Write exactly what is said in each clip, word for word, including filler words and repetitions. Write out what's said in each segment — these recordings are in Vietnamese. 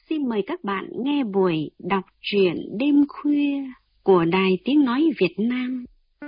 xin mời các bạn nghe buổi đọc truyện đêm khuya của Đài Tiếng Nói Việt Nam.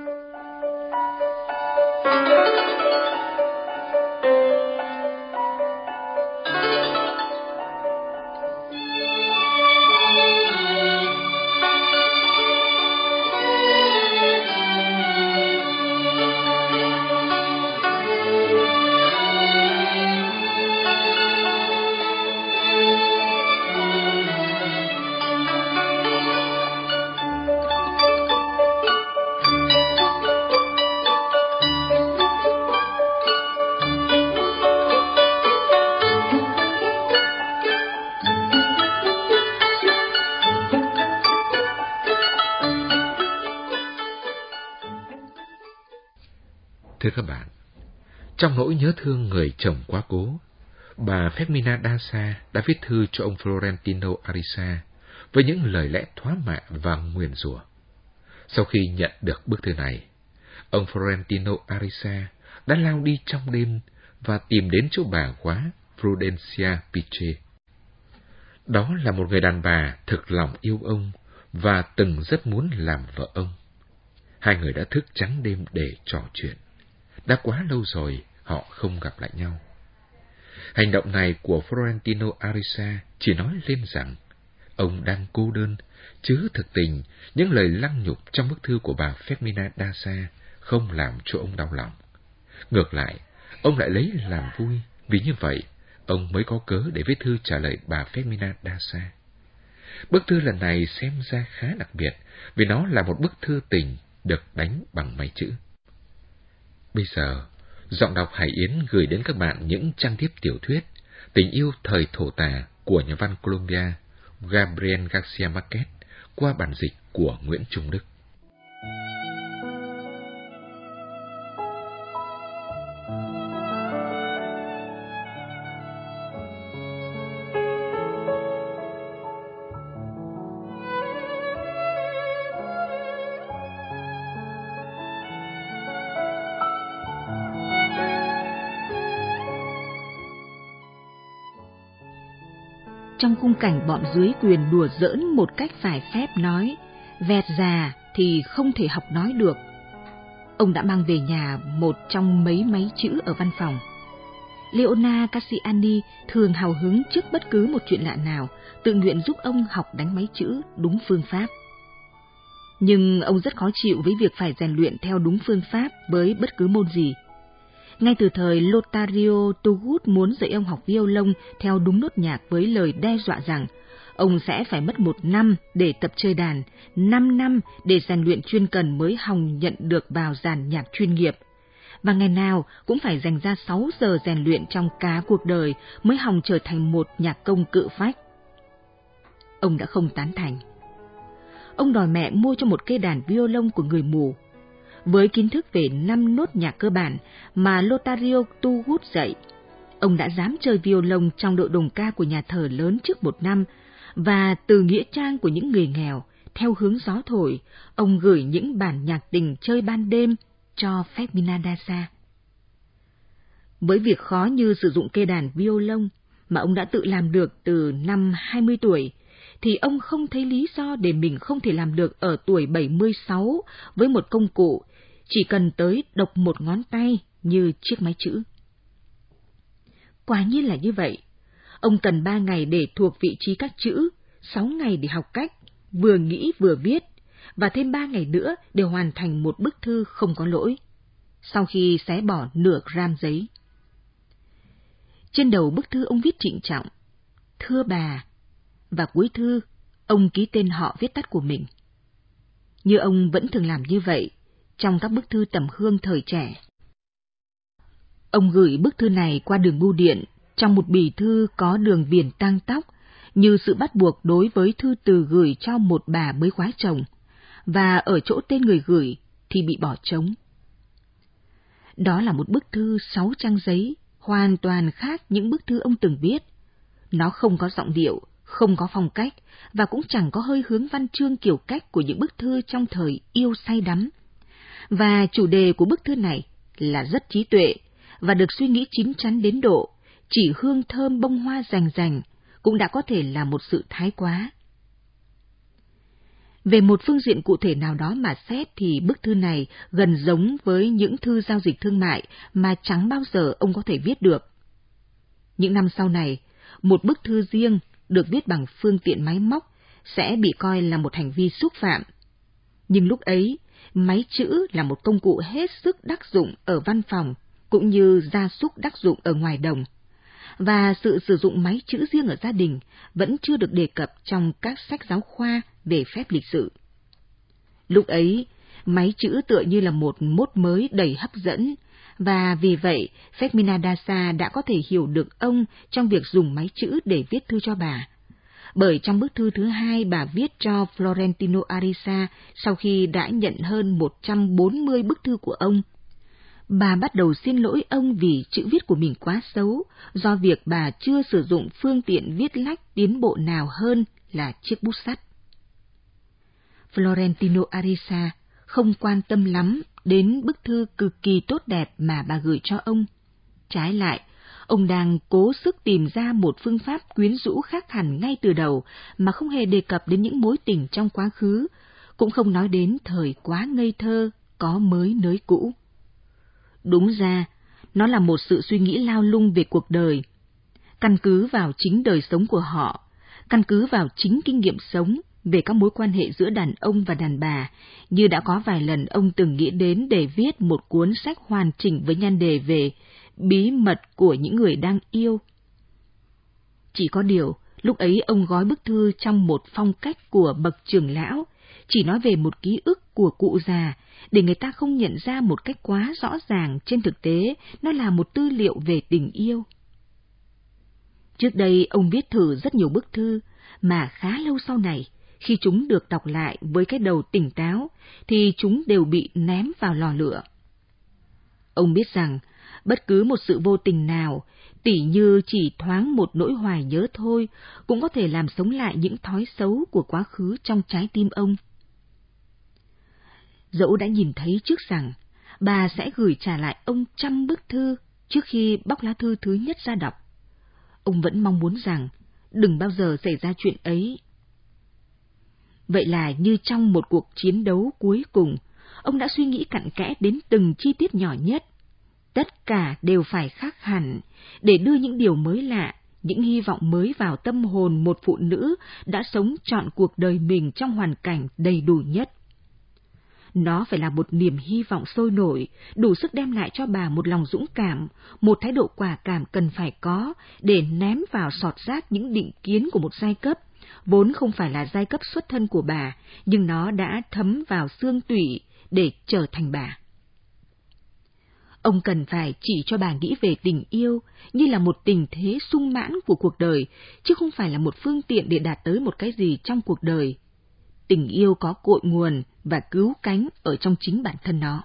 Thưa các bạn, trong nỗi nhớ thương người chồng quá cố, bà Fermina Daza đã viết thư cho ông Florentino Ariza với những lời lẽ thóa mạ và nguyền rủa. Sau khi nhận được bức thư này, ông Florentino Ariza đã lao đi trong đêm và tìm đến chỗ bà góa Prudencia Piche. Đó là một người đàn bà thực lòng yêu ông và từng rất muốn làm vợ ông. Hai người đã thức trắng đêm để trò chuyện. Đã quá lâu rồi họ không gặp lại nhau. Hành động này của Florentino Ariza chỉ nói lên rằng ông đang cô đơn, chứ thực tình những lời lăng nhục trong bức thư của bà Fermina Daza không làm cho ông đau lòng. Ngược lại, ông lại lấy làm vui, vì như vậy ông mới có cớ để viết thư trả lời bà Fermina Daza. Bức thư lần này xem ra khá đặc biệt vì nó là một bức thư tình được đánh bằng máy chữ. Bây giờ, giọng đọc Hải Yến gửi đến các bạn những trang tiếp tiểu thuyết Tình yêu thời thổ tả của nhà văn Colombia Gabriel Garcia Marquez qua bản dịch của Nguyễn Trung Đức. Trong khung cảnh bọn dưới quyền đùa giỡn một cách phải phép nói, vẹt già thì không thể học nói được, ông đã mang về nhà một trong mấy máy chữ ở văn phòng. Leona Cassiani thường hào hứng trước bất cứ một chuyện lạ nào, tự nguyện giúp ông học đánh máy chữ đúng phương pháp. Nhưng ông rất khó chịu với việc phải rèn luyện theo đúng phương pháp với bất cứ môn gì. Ngay từ thời Lotario Tugut muốn dạy ông học violon theo đúng nốt nhạc với lời đe dọa rằng ông sẽ phải mất một năm để tập chơi đàn, năm năm để rèn luyện chuyên cần mới hòng nhận được vào dàn nhạc chuyên nghiệp, và ngày nào cũng phải dành ra sáu giờ rèn luyện trong cả cuộc đời mới hòng trở thành một nhạc công cự phách. Ông đã không tán thành. Ông đòi mẹ mua cho một cây đàn violon của người mù. Với kiến thức về năm nốt nhạc cơ bản mà Lotario Tugut dạy, ông đã dám chơi violon trong đội đồng ca của nhà thờ lớn trước một năm, và từ nghĩa trang của những người nghèo, theo hướng gió thổi, ông gửi những bản nhạc tình chơi ban đêm cho Fermina Daza. Với việc khó như sử dụng cây đàn violon mà ông đã tự làm được từ năm hai mươi tuổi, thì ông không thấy lý do để mình không thể làm được ở tuổi bảy mươi sáu với một công cụ chỉ cần tới độc một ngón tay như chiếc máy chữ. Quả nhiên là như vậy. Ông cần ba ngày để thuộc vị trí các chữ, sáu ngày để học cách, vừa nghĩ vừa viết, và thêm ba ngày nữa để hoàn thành một bức thư không có lỗi, sau khi xé bỏ nửa gram giấy. Trên đầu bức thư ông viết trịnh trọng, thưa bà, và cuối thư, ông ký tên họ viết tắt của mình. Như ông vẫn thường làm như vậy trong các bức thư tầm hương thời trẻ. Ông gửi bức thư này qua đường bưu điện trong một bì thư có đường viền tang tóc, như sự bắt buộc đối với thư từ gửi cho một bà mới khoái chồng, và ở chỗ tên người gửi thì bị bỏ trống. Đó là một bức thư sáu trang giấy, hoàn toàn khác những bức thư ông từng viết. Nó không có giọng điệu, không có phong cách, và cũng chẳng có hơi hướng văn chương kiểu cách của những bức thư trong thời yêu say đắm. Và chủ đề của bức thư này là rất trí tuệ, và được suy nghĩ chín chắn đến độ chỉ hương thơm bông hoa rành rành, cũng đã có thể là một sự thái quá. Về một phương diện cụ thể nào đó mà xét thì bức thư này gần giống với những thư giao dịch thương mại mà chẳng bao giờ ông có thể viết được. Những năm sau này, một bức thư riêng được viết bằng phương tiện máy móc sẽ bị coi là một hành vi xúc phạm. Nhưng lúc ấy, máy chữ là một công cụ hết sức đắc dụng ở văn phòng, cũng như gia súc đắc dụng ở ngoài đồng. Và sự sử dụng máy chữ riêng ở gia đình vẫn chưa được đề cập trong các sách giáo khoa về phép lịch sự. Lúc ấy, máy chữ tựa như là một mốt mới đầy hấp dẫn, và vì vậy Fermina Daza đã có thể hiểu được ông trong việc dùng máy chữ để viết thư cho bà. Bởi trong bức thư thứ hai bà viết cho Florentino Arisa sau khi đã nhận hơn một trăm bốn mươi bức thư của ông, bà bắt đầu xin lỗi ông vì chữ viết của mình quá xấu, do việc bà chưa sử dụng phương tiện viết lách tiến bộ nào hơn là chiếc bút sắt. Florentino Arisa không quan tâm lắm đến bức thư cực kỳ tốt đẹp mà bà gửi cho ông. Trái lại, ông đang cố sức tìm ra một phương pháp quyến rũ khác hẳn ngay từ đầu mà không hề đề cập đến những mối tình trong quá khứ, cũng không nói đến thời quá ngây thơ, có mới nới cũ. Đúng ra, nó là một sự suy nghĩ lao lung về cuộc đời, căn cứ vào chính đời sống của họ, căn cứ vào chính kinh nghiệm sống về các mối quan hệ giữa đàn ông và đàn bà, như đã có vài lần ông từng nghĩ đến để viết một cuốn sách hoàn chỉnh với nhan đề về bí mật của những người đang yêu. Chỉ có điều, lúc ấy ông gói bức thư trong một phong cách của bậc trưởng lão, chỉ nói về một ký ức của cụ già, để người ta không nhận ra một cách quá rõ ràng trên thực tế nó là một tư liệu về tình yêu. Trước đây ông viết thử rất nhiều bức thư, mà khá lâu sau này, khi chúng được đọc lại với cái đầu tỉnh táo, thì chúng đều bị ném vào lò lửa. Ông biết rằng, bất cứ một sự vô tình nào, tỉ như chỉ thoáng một nỗi hoài nhớ thôi, cũng có thể làm sống lại những thói xấu của quá khứ trong trái tim ông. Dẫu đã nhìn thấy trước rằng, bà sẽ gửi trả lại ông trăm bức thư trước khi bóc lá thư thứ nhất ra đọc, ông vẫn mong muốn rằng đừng bao giờ xảy ra chuyện ấy. Vậy là như trong một cuộc chiến đấu cuối cùng, ông đã suy nghĩ cặn kẽ đến từng chi tiết nhỏ nhất. Tất cả đều phải khác hẳn, để đưa những điều mới lạ, những hy vọng mới vào tâm hồn một phụ nữ đã sống trọn cuộc đời mình trong hoàn cảnh đầy đủ nhất. Nó phải là một niềm hy vọng sôi nổi, đủ sức đem lại cho bà một lòng dũng cảm, một thái độ quả cảm cần phải có để ném vào sọt rác những định kiến của một giai cấp, vốn không phải là giai cấp xuất thân của bà, nhưng nó đã thấm vào xương tủy để trở thành bà. Ông cần phải chỉ cho bà nghĩ về tình yêu như là một tình thế sung mãn của cuộc đời, chứ không phải là một phương tiện để đạt tới một cái gì trong cuộc đời. Tình yêu có cội nguồn và cứu cánh ở trong chính bản thân nó.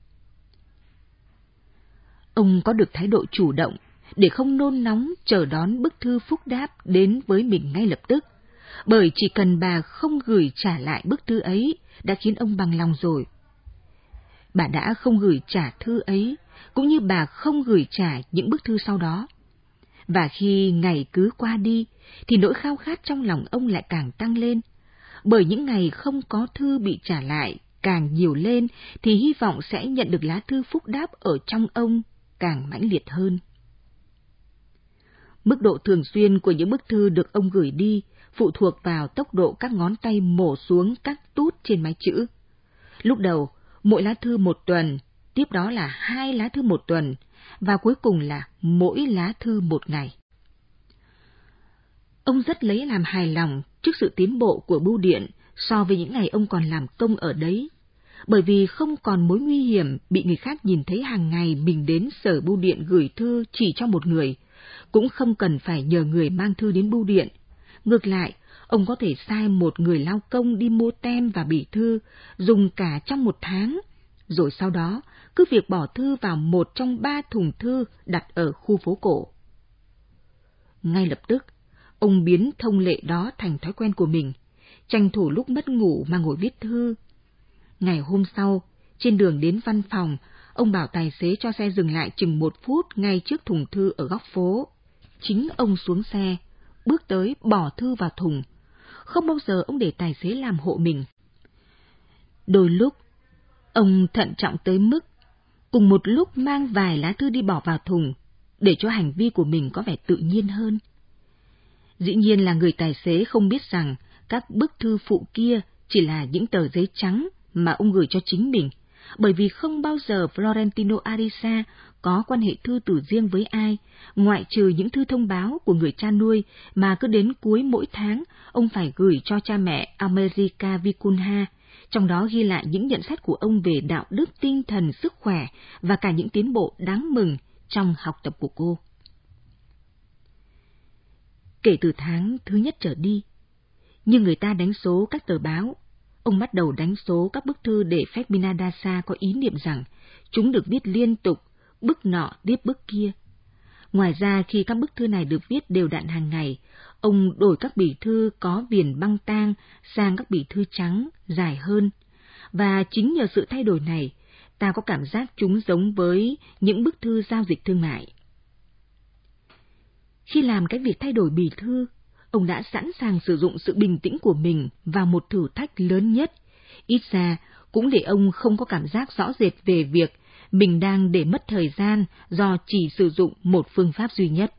Ông có được thái độ chủ động để không nôn nóng chờ đón bức thư phúc đáp đến với mình ngay lập tức, bởi chỉ cần bà không gửi trả lại bức thư ấy đã khiến ông bằng lòng rồi. Bà đã không gửi trả thư ấy, cũng như bà không gửi trả những bức thư sau đó. Và khi ngày cứ qua đi, thì nỗi khao khát trong lòng ông lại càng tăng lên. Bởi những ngày không có thư bị trả lại càng nhiều lên, thì hy vọng sẽ nhận được lá thư phúc đáp ở trong ông càng mãnh liệt hơn. Mức độ thường xuyên của những bức thư được ông gửi đi phụ thuộc vào tốc độ các ngón tay mổ xuống các tút trên máy chữ. Lúc đầu, mỗi lá thư một tuần, tiếp đó là hai lá thư một tuần, và cuối cùng là mỗi lá thư một ngày. Ông rất lấy làm hài lòng trước sự tiến bộ của bưu điện so với những ngày ông còn làm công ở đấy, bởi vì không còn mối nguy hiểm bị người khác nhìn thấy hàng ngày mình đến sở bưu điện gửi thư chỉ cho một người, cũng không cần phải nhờ người mang thư đến bưu điện. Ngược lại, ông có thể sai một người lao công đi mua tem và bì thư, dùng cả trong một tháng, rồi sau đó cứ việc bỏ thư vào một trong ba thùng thư đặt ở khu phố cổ. Ngay lập tức, ông biến thông lệ đó thành thói quen của mình, tranh thủ lúc mất ngủ mà ngồi viết thư. Ngày hôm sau, trên đường đến văn phòng, ông bảo tài xế cho xe dừng lại chừng một phút ngay trước thùng thư ở góc phố. Chính ông xuống xe, bước tới bỏ thư vào thùng. Không bao giờ ông để tài xế làm hộ mình. Đôi lúc, ông thận trọng tới mức cùng một lúc mang vài lá thư đi bỏ vào thùng, để cho hành vi của mình có vẻ tự nhiên hơn. Dĩ nhiên là người tài xế không biết rằng các bức thư phụ kia chỉ là những tờ giấy trắng mà ông gửi cho chính mình, bởi vì không bao giờ Florentino Arisa có quan hệ thư từ riêng với ai, ngoại trừ những thư thông báo của người cha nuôi mà cứ đến cuối mỗi tháng ông phải gửi cho cha mẹ America Vicunha, trong đó ghi lại những nhận xét của ông về đạo đức, tinh thần, sức khỏe và cả những tiến bộ đáng mừng trong học tập của cô. Kể từ tháng thứ nhất trở đi, như người ta đánh số các tờ báo, ông bắt đầu đánh số các bức thư để Fermina Daza có ý niệm rằng chúng được viết liên tục, bức nọ tiếp bức kia. Ngoài ra, khi các bức thư này được viết đều đặn hàng ngày, ông đổi các bì thư có viền băng tang sang các bì thư trắng, dài hơn. Và chính nhờ sự thay đổi này, ta có cảm giác chúng giống với những bức thư giao dịch thương mại. Khi làm cái việc thay đổi bì thư, ông đã sẵn sàng sử dụng sự bình tĩnh của mình vào một thử thách lớn nhất, ít ra cũng để ông không có cảm giác rõ rệt về việc mình đang để mất thời gian do chỉ sử dụng một phương pháp duy nhất.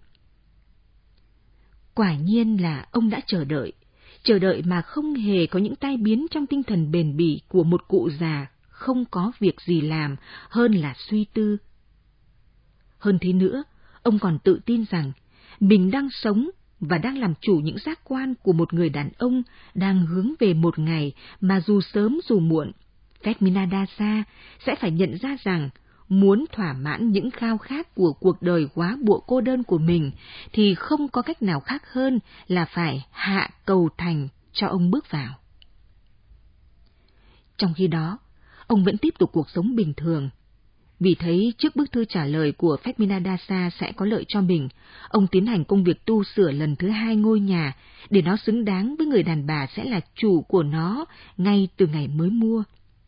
Quả nhiên là ông đã chờ đợi, chờ đợi mà không hề có những tai biến trong tinh thần bền bỉ của một cụ già không có việc gì làm hơn là suy tư. Hơn thế nữa, ông còn tự tin rằng mình đang sống và đang làm chủ những giác quan của một người đàn ông đang hướng về một ngày mà dù sớm dù muộn, Fermina Daza sẽ phải nhận ra rằng muốn thỏa mãn những khao khát của cuộc đời quá buộc cô đơn của mình thì không có cách nào khác hơn là phải hạ cầu thành cho ông bước vào. Trong khi đó, ông vẫn tiếp tục cuộc sống bình thường. Vì thấy trước bức thư trả lời của Fermina Daza sẽ có lợi cho mình, ông tiến hành công việc tu sửa lần thứ hai ngôi nhà để nó xứng đáng với người đàn bà sẽ là chủ của nó ngay từ ngày mới mua.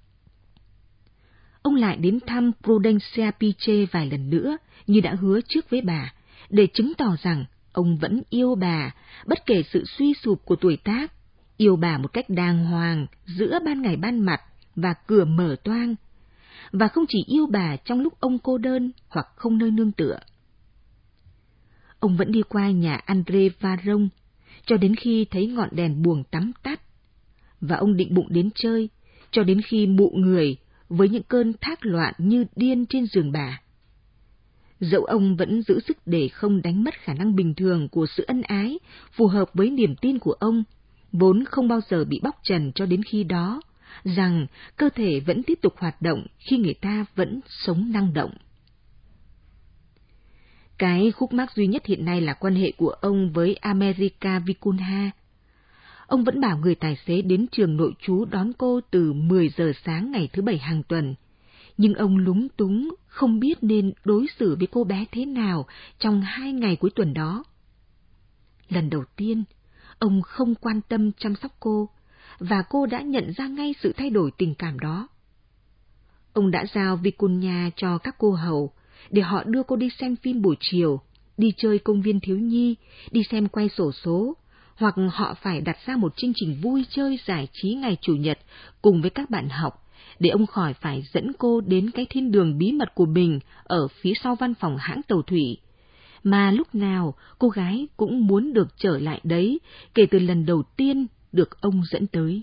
Ông lại đến thăm Prudencia Piche vài lần nữa, như đã hứa trước với bà, để chứng tỏ rằng ông vẫn yêu bà, bất kể sự suy sụp của tuổi tác, yêu bà một cách đàng hoàng giữa ban ngày ban mặt và cửa mở toang, và không chỉ yêu bà trong lúc ông cô đơn hoặc không nơi nương tựa. Ông vẫn đi qua nhà André Varon cho đến khi thấy ngọn đèn buồng tắm tắt, và ông định bụng đến chơi cho đến khi mụ người với những cơn thác loạn như điên trên giường bà. Dẫu ông vẫn giữ sức để không đánh mất khả năng bình thường của sự ân ái, phù hợp với niềm tin của ông, vốn không bao giờ bị bóc trần cho đến khi đó, rằng cơ thể vẫn tiếp tục hoạt động khi người ta vẫn sống năng động. Cái khúc mắc duy nhất hiện nay là quan hệ của ông với America Vicunha. Ông vẫn bảo người tài xế đến trường nội trú đón cô từ mười giờ sáng ngày thứ bảy hàng tuần, nhưng ông lúng túng không biết nên đối xử với cô bé thế nào trong hai ngày cuối tuần đó. Lần đầu tiên, ông không quan tâm chăm sóc cô, và cô đã nhận ra ngay sự thay đổi tình cảm đó. Ông đã giao Vicunha cho các cô hầu để họ đưa cô đi xem phim buổi chiều, đi chơi công viên thiếu nhi, đi xem quay xổ số, hoặc họ phải đặt ra một chương trình vui chơi giải trí ngày Chủ nhật cùng với các bạn học, để ông khỏi phải dẫn cô đến cái thiên đường bí mật của mình ở phía sau văn phòng hãng tàu thủy, mà lúc nào cô gái cũng muốn được trở lại đấy kể từ lần đầu tiên được ông dẫn tới.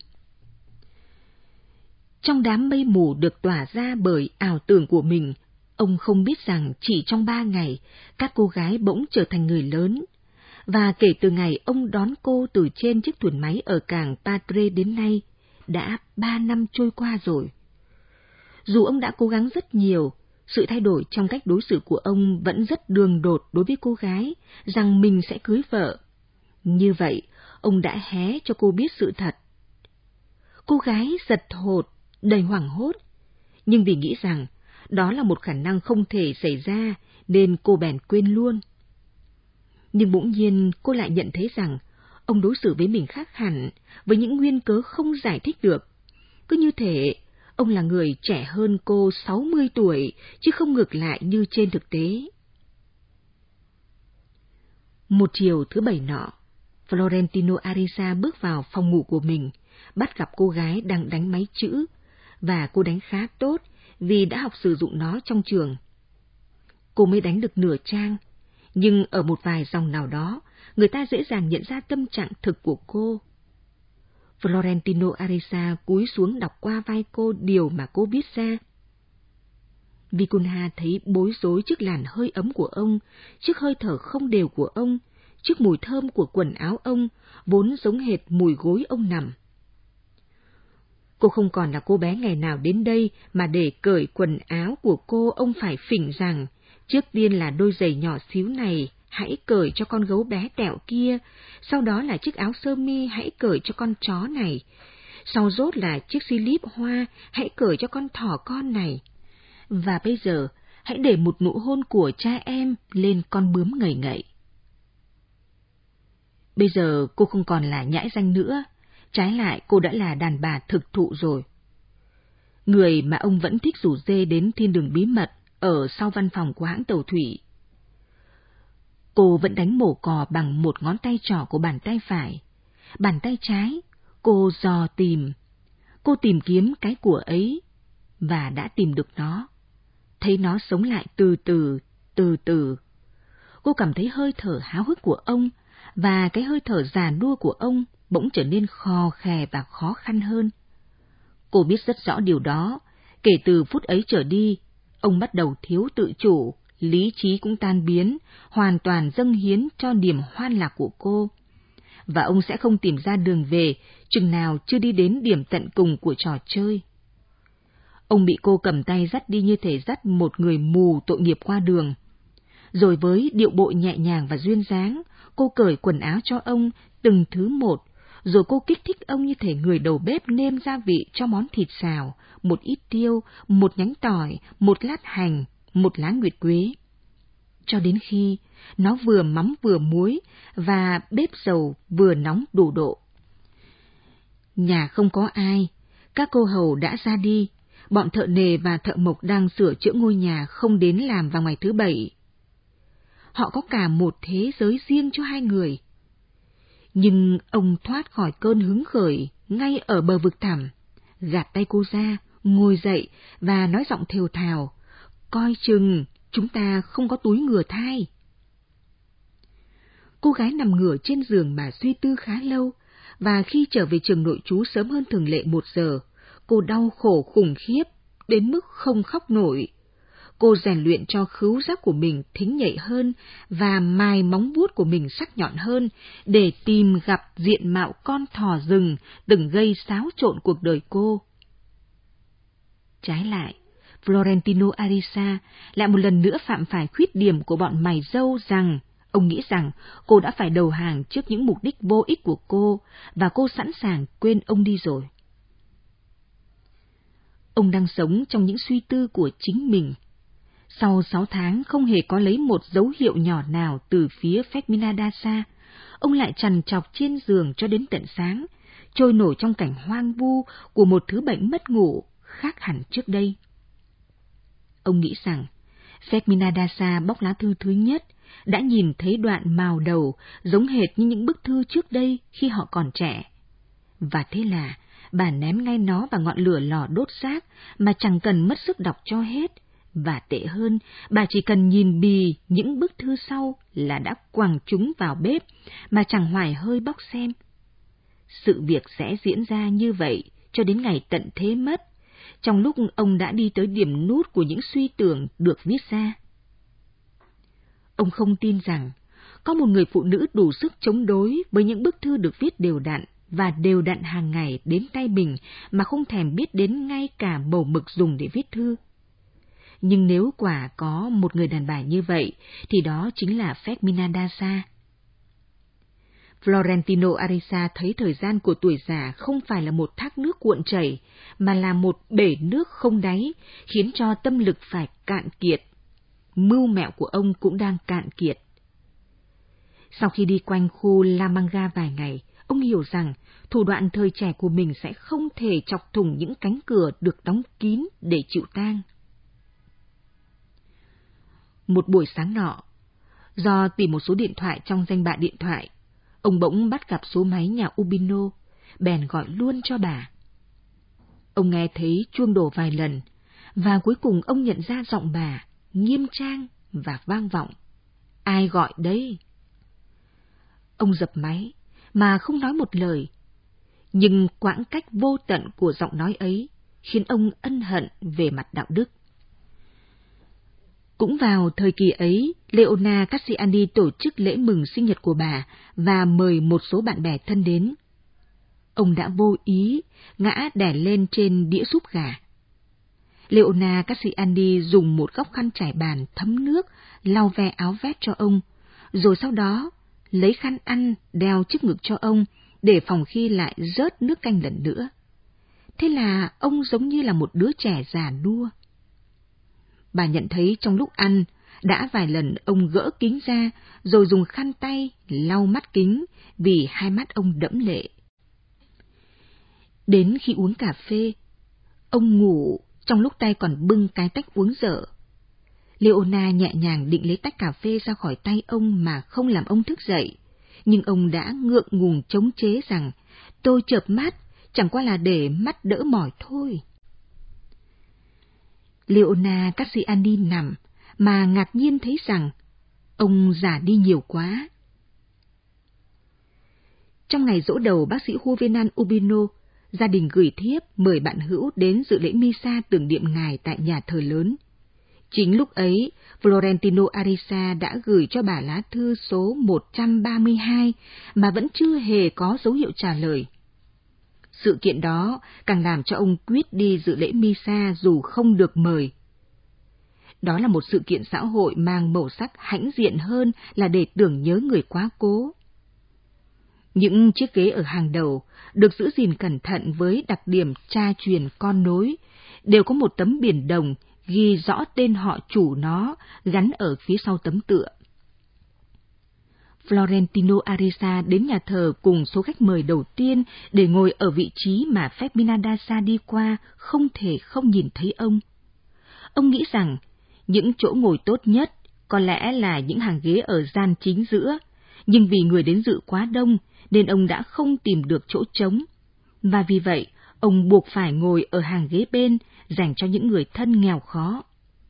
Trong đám mây mù được tỏa ra bởi ảo tưởng của mình, ông không biết rằng chỉ trong ba ngày, các cô gái bỗng trở thành người lớn, và kể từ ngày ông đón cô từ trên chiếc thuyền máy ở cảng Padre đến nay, đã ba năm trôi qua rồi. Dù ông đã cố gắng rất nhiều, sự thay đổi trong cách đối xử của ông vẫn rất đường đột đối với cô gái, rằng mình sẽ cưới vợ. Như vậy, ông đã hé cho cô biết sự thật. Cô gái giật thột, đầy hoảng hốt, nhưng vì nghĩ rằng đó là một khả năng không thể xảy ra, nên cô bèn quên luôn. Nhưng bỗng nhiên cô lại nhận thấy rằng ông đối xử với mình khác hẳn, với những nguyên cớ không giải thích được. Cứ như thể ông là người trẻ hơn cô sáu mươi tuổi, chứ không ngược lại như trên thực tế. Một chiều thứ bảy nọ, Florentino Arisa bước vào phòng ngủ của mình, bắt gặp cô gái đang đánh máy chữ, và cô đánh khá tốt vì đã học sử dụng nó trong trường. Cô mới đánh được nửa trang, nhưng ở một vài dòng nào đó, người ta dễ dàng nhận ra tâm trạng thực của cô. Florentino Arisa cúi xuống đọc qua vai cô điều mà cô viết ra. Vicunha thấy bối rối trước làn hơi ấm của ông, trước hơi thở không đều của ông, trước mùi thơm của quần áo ông, vốn giống hệt mùi gối ông nằm. Cô không còn là cô bé ngày nào đến đây mà để cởi quần áo của cô ông phải phỉnh rằng, trước tiên là đôi giày nhỏ xíu này, hãy cởi cho con gấu bé tẹo kia, sau đó là chiếc áo sơ mi, hãy cởi cho con chó này, sau rốt là chiếc slip hoa, hãy cởi cho con thỏ con này. Và bây giờ, hãy để một nụ hôn của cha em lên con bướm ngậy ngậy. Bây giờ cô không còn là nhãi danh nữa, trái lại cô đã là đàn bà thực thụ rồi. Người mà ông vẫn thích rủ dê đến thiên đường bí mật ở sau văn phòng của hãng tàu thủy. Cô vẫn đánh mổ cò bằng một ngón tay trỏ của bàn tay phải. Bàn tay trái, cô dò tìm. Cô tìm kiếm cái của ấy, và đã tìm được nó. Thấy nó sống lại từ từ, từ từ. Cô cảm thấy hơi thở háo hức của ông, và cái hơi thở già nua của ông bỗng trở nên khò khè và khó khăn hơn. Cô biết rất rõ điều đó. Kể từ phút ấy trở đi, ông bắt đầu thiếu tự chủ, lý trí cũng tan biến, hoàn toàn dâng hiến cho niềm hoan lạc của cô. Và ông sẽ không tìm ra đường về, chừng nào chưa đi đến điểm tận cùng của trò chơi. Ông bị cô cầm tay dắt đi như thể dắt một người mù tội nghiệp qua đường. Rồi với điệu bộ nhẹ nhàng và duyên dáng, cô cởi quần áo cho ông từng thứ một, rồi cô kích thích ông như thể người đầu bếp nêm gia vị cho món thịt xào, một ít tiêu, một nhánh tỏi, một lát hành, một lá nguyệt quế. Cho đến khi nó vừa mắm vừa muối và bếp dầu vừa nóng đủ độ. Nhà không có ai, các cô hầu đã ra đi, bọn thợ nề và thợ mộc đang sửa chữa ngôi nhà không đến làm vào ngày thứ bảy. Họ có cả một thế giới riêng cho hai người. Nhưng ông thoát khỏi cơn hứng khởi ngay ở bờ vực thẳm, gạt tay cô ra, ngồi dậy và nói giọng thều thào, coi chừng chúng ta không có túi ngừa thai. Cô gái nằm ngửa trên giường mà suy tư khá lâu, và khi trở về trường nội trú sớm hơn thường lệ một giờ, cô đau khổ khủng khiếp đến mức không khóc nổi. Cô rèn luyện cho khứu giác của mình thính nhạy hơn và mài móng vuốt của mình sắc nhọn hơn để tìm gặp diện mạo con thỏ rừng từng gây xáo trộn cuộc đời cô. Trái lại, Florentino Arisa lại một lần nữa phạm phải khuyết điểm của bọn mày râu rằng ông nghĩ rằng cô đã phải đầu hàng trước những mục đích vô ích của cô và cô sẵn sàng quên ông đi rồi. Ông đang sống trong những suy tư của chính mình. Sau sáu tháng không hề có lấy một dấu hiệu nhỏ nào từ phía Fermina Daza, ông lại trằn trọc trên giường cho đến tận sáng, trôi nổi trong cảnh hoang vu của một thứ bệnh mất ngủ khác hẳn trước đây. Ông nghĩ rằng Fermina Daza bóc lá thư thứ nhất đã nhìn thấy đoạn màu đầu giống hệt như những bức thư trước đây khi họ còn trẻ. Và thế là bà ném ngay nó vào ngọn lửa lò đốt xác mà chẳng cần mất sức đọc cho hết. Và tệ hơn, bà chỉ cần nhìn bì những bức thư sau là đã quẳng chúng vào bếp mà chẳng hoài hơi bóc xem. Sự việc sẽ diễn ra như vậy cho đến ngày tận thế mất, trong lúc ông đã đi tới điểm nút của những suy tưởng được viết ra. Ông không tin rằng có một người phụ nữ đủ sức chống đối với những bức thư được viết đều đặn và đều đặn hàng ngày đến tay mình mà không thèm biết đến ngay cả màu mực dùng để viết thư. Nhưng nếu quả có một người đàn bà như vậy, thì đó chính là Fermina Daza. Florentino Arisa thấy thời gian của tuổi già không phải là một thác nước cuộn chảy, mà là một bể nước không đáy, khiến cho tâm lực phải cạn kiệt. Mưu mẹo của ông cũng đang cạn kiệt. Sau khi đi quanh khu La Manga vài ngày, ông hiểu rằng thủ đoạn thời trẻ của mình sẽ không thể chọc thủng những cánh cửa được đóng kín để chịu tang. Một buổi sáng nọ, do tìm một số điện thoại trong danh bạ điện thoại, ông bỗng bắt gặp số máy nhà Urbino, bèn gọi luôn cho bà. Ông nghe thấy chuông đổ vài lần, và cuối cùng ông nhận ra giọng bà, nghiêm trang và vang vọng. Ai gọi đấy? Ông dập máy, mà không nói một lời. Nhưng quãng cách vô tận của giọng nói ấy khiến ông ân hận về mặt đạo đức. Cũng vào thời kỳ ấy, Leona Cassiani tổ chức lễ mừng sinh nhật của bà và mời một số bạn bè thân đến. Ông đã vô ý ngã đè lên trên đĩa súp gà. Leona Cassiani dùng một góc khăn trải bàn thấm nước lau ve áo vest cho ông, rồi sau đó lấy khăn ăn đeo trước ngực cho ông để phòng khi lại rớt nước canh lần nữa. Thế là ông giống như là một đứa trẻ già nua. Bà nhận thấy trong lúc ăn, đã vài lần ông gỡ kính ra rồi dùng khăn tay lau mắt kính vì hai mắt ông đẫm lệ. Đến khi uống cà phê, ông ngủ trong lúc tay còn bưng cái tách uống dở. Leona nhẹ nhàng định lấy tách cà phê ra khỏi tay ông mà không làm ông thức dậy, nhưng ông đã ngượng ngùng chống chế rằng tôi chợp mắt, chẳng qua là để mắt đỡ mỏi thôi. Leona Cassiani nằm mà ngạc nhiên thấy rằng ông già đi nhiều quá. Trong ngày giỗ đầu bác sĩ Juvenal Urbino, gia đình gửi thiếp mời bạn hữu đến dự lễ Misa tưởng niệm ngài tại nhà thờ lớn. Chính lúc ấy, Florentino Arisa đã gửi cho bà lá thư số một trăm ba mươi hai mà vẫn chưa hề có dấu hiệu trả lời. Sự kiện đó càng làm cho ông quyết đi dự lễ Misa dù không được mời. Đó là một sự kiện xã hội mang màu sắc hãnh diện hơn là để tưởng nhớ người quá cố. Những chiếc ghế ở hàng đầu được giữ gìn cẩn thận với đặc điểm cha truyền con nối, đều có một tấm biển đồng ghi rõ tên họ chủ nó gắn ở phía sau tấm tựa. Florentino Arisa đến nhà thờ cùng số khách mời đầu tiên để ngồi ở vị trí mà Fermina Daza đi qua không thể không nhìn thấy ông. Ông nghĩ rằng những chỗ ngồi tốt nhất có lẽ là những hàng ghế ở gian chính giữa, nhưng vì người đến dự quá đông nên ông đã không tìm được chỗ trống, và vì vậy ông buộc phải ngồi ở hàng ghế bên dành cho những người thân nghèo khó.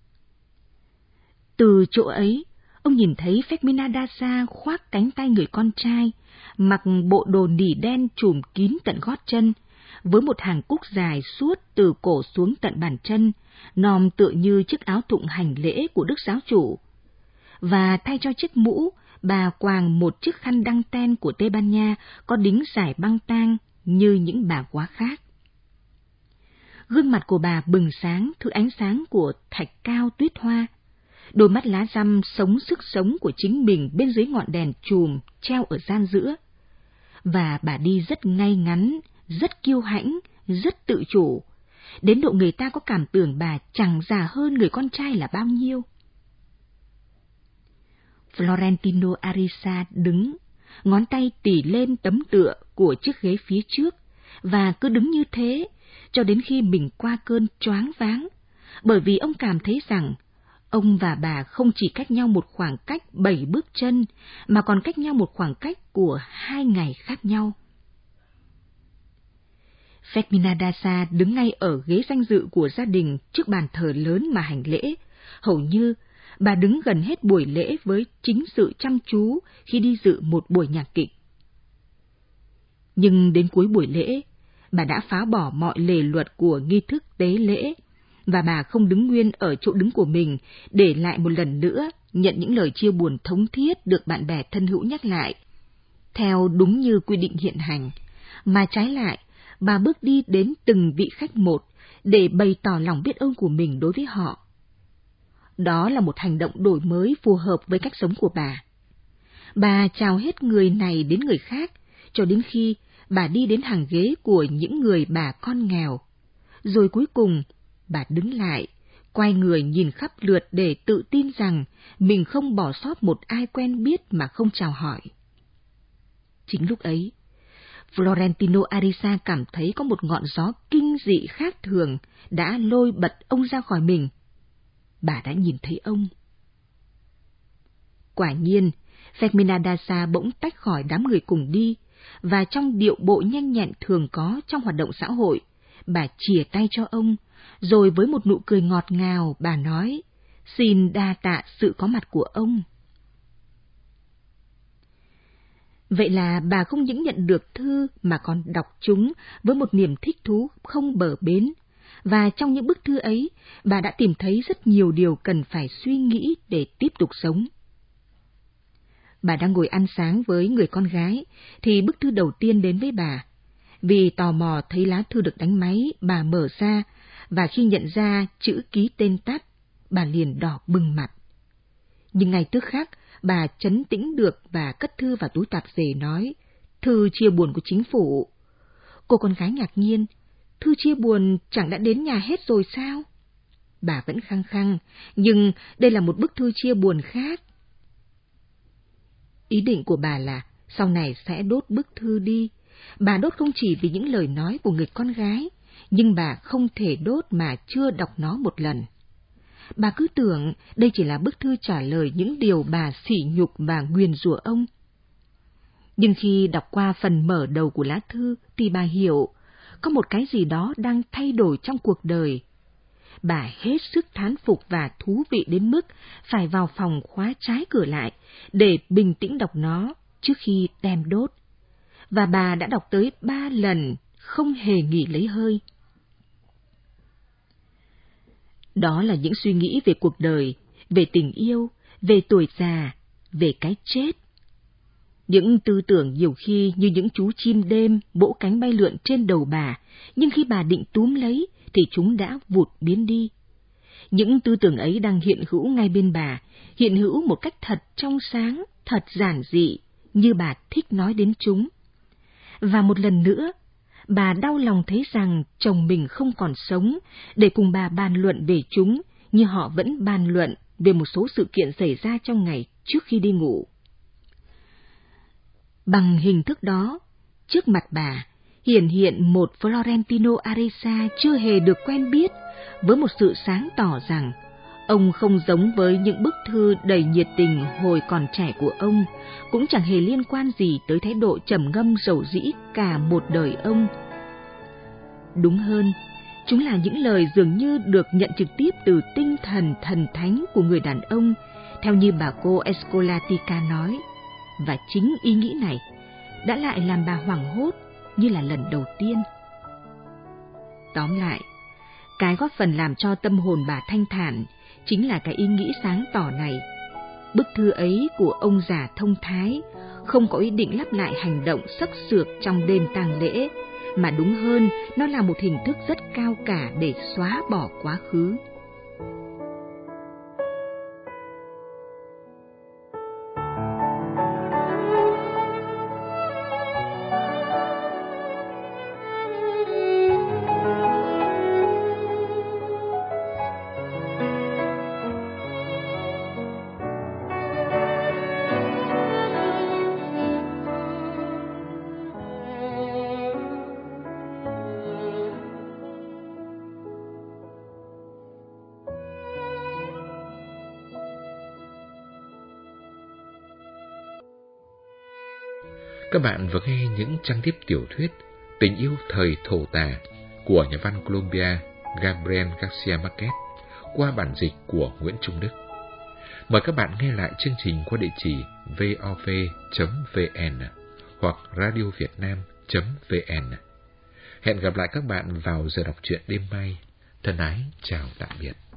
Từ chỗ ấy, ông nhìn thấy Fermina Daza khoác cánh tay người con trai, mặc bộ đồ nỉ đen trùm kín tận gót chân, với một hàng cúc dài suốt từ cổ xuống tận bàn chân, nòm tựa như chiếc áo thụng hành lễ của Đức Giáo Chủ. Và thay cho chiếc mũ, bà quàng một chiếc khăn đăng ten của Tây Ban Nha có đính dải băng tang như những bà quá khác. Gương mặt của bà bừng sáng thứ ánh sáng của thạch cao tuyết hoa. Đôi mắt lá răm sống sức sống của chính mình bên dưới ngọn đèn chùm treo ở gian giữa. Và bà đi rất ngay ngắn, rất kiêu hãnh, rất tự chủ, đến độ người ta có cảm tưởng bà chẳng già hơn người con trai là bao nhiêu. Florentino Arisa đứng, ngón tay tỉ lên tấm tựa của chiếc ghế phía trước, và cứ đứng như thế cho đến khi mình qua cơn choáng váng, bởi vì ông cảm thấy rằng ông và bà không chỉ cách nhau một khoảng cách bảy bước chân, mà còn cách nhau một khoảng cách của hai ngày khác nhau. Fermina Daza đứng ngay ở ghế danh dự của gia đình trước bàn thờ lớn mà hành lễ. Hầu như bà đứng gần hết buổi lễ với chính sự chăm chú khi đi dự một buổi nhạc kịch. Nhưng đến cuối buổi lễ, bà đã phá bỏ mọi lề luật của nghi thức tế lễ, và bà không đứng nguyên ở chỗ đứng của mình để lại một lần nữa nhận những lời chia buồn thống thiết được bạn bè thân hữu nhắc lại, theo đúng như quy định hiện hành, mà trái lại, bà bước đi đến từng vị khách một để bày tỏ lòng biết ơn của mình đối với họ. Đó là một hành động đổi mới phù hợp với cách sống của bà. Bà chào hết người này đến người khác, cho đến khi bà đi đến hàng ghế của những người bà con nghèo. Rồi cuối cùng, bà đứng lại, quay người nhìn khắp lượt để tự tin rằng mình không bỏ sót một ai quen biết mà không chào hỏi. Chính lúc ấy, Florentino Arisa cảm thấy có một ngọn gió kinh dị khác thường đã lôi bật ông ra khỏi mình. Bà đã nhìn thấy ông. Quả nhiên, Fermina Daza bỗng tách khỏi đám người cùng đi, và trong điệu bộ nhanh nhẹn thường có trong hoạt động xã hội, bà chìa tay cho ông, rồi với một nụ cười ngọt ngào, bà nói, xin đa tạ sự có mặt của ông. Vậy là bà không những nhận được thư mà còn đọc chúng với một niềm thích thú không bờ bến, và trong những bức thư ấy, bà đã tìm thấy rất nhiều điều cần phải suy nghĩ để tiếp tục sống. Bà đang ngồi ăn sáng với người con gái, thì bức thư đầu tiên đến với bà. Vì tò mò thấy lá thư được đánh máy, bà mở ra, và khi nhận ra chữ ký tên tắt, bà liền đỏ bừng mặt. Nhưng ngay tức khắc, bà trấn tĩnh được và cất thư vào túi tạp dề nói, thư chia buồn của chính phủ. Cô con gái ngạc nhiên, thư chia buồn chẳng đã đến nhà hết rồi sao? Bà vẫn khăng khăng, nhưng đây là một bức thư chia buồn khác. Ý định của bà là sau này sẽ đốt bức thư đi. Bà đốt không chỉ vì những lời nói của người con gái, nhưng bà không thể đốt mà chưa đọc nó một lần. Bà cứ tưởng đây chỉ là bức thư trả lời những điều bà sỉ nhục và nguyền rủa ông. Nhưng khi đọc qua phần mở đầu của lá thư thì bà hiểu có một cái gì đó đang thay đổi trong cuộc đời. Bà hết sức thán phục và thú vị đến mức phải vào phòng khóa trái cửa lại để bình tĩnh đọc nó trước khi đem đốt. Và bà đã đọc tới ba lần, không hề nghỉ lấy hơi. Đó là những suy nghĩ về cuộc đời, về tình yêu, về tuổi già, về cái chết. Những tư tưởng nhiều khi như những chú chim đêm vỗ cánh bay lượn trên đầu bà, nhưng khi bà định túm lấy thì chúng đã vụt biến đi. Những tư tưởng ấy đang hiện hữu ngay bên bà, hiện hữu một cách thật trong sáng, thật giản dị, như bà thích nói đến chúng. Và một lần nữa, bà đau lòng thấy rằng chồng mình không còn sống để cùng bà bàn luận về chúng, như họ vẫn bàn luận về một số sự kiện xảy ra trong ngày trước khi đi ngủ. Bằng hình thức đó, trước mặt bà hiển hiện một Florentino Arisa chưa hề được quen biết, với một sự sáng tỏ rằng ông không giống với những bức thư đầy nhiệt tình hồi còn trẻ của ông, cũng chẳng hề liên quan gì tới thái độ trầm ngâm rầu rĩ cả một đời ông. Đúng hơn, chúng là những lời dường như được nhận trực tiếp từ tinh thần thần thánh của người đàn ông, theo như bà cô Escolatica nói, và chính ý nghĩ này đã lại làm bà hoảng hốt như là lần đầu tiên. Tóm lại, cái góp phần làm cho tâm hồn bà thanh thản chính là cái ý nghĩ sáng tỏ này. Bức thư ấy của ông già thông thái không có ý định lặp lại hành động sắc sược trong đêm tang lễ, mà đúng hơn nó là một hình thức rất cao cả để xóa bỏ quá khứ. Các bạn vừa nghe những trang tiếp tiểu thuyết Tình yêu thời thổ tả của nhà văn Colombia Gabriel Garcia Marquez qua bản dịch của Nguyễn Trung Đức. Mời các bạn nghe lại chương trình qua địa chỉ vov chấm vn hoặc radiovietnam chấm vn. Hẹn gặp lại các bạn vào giờ đọc truyện đêm mai. Thân ái chào tạm biệt.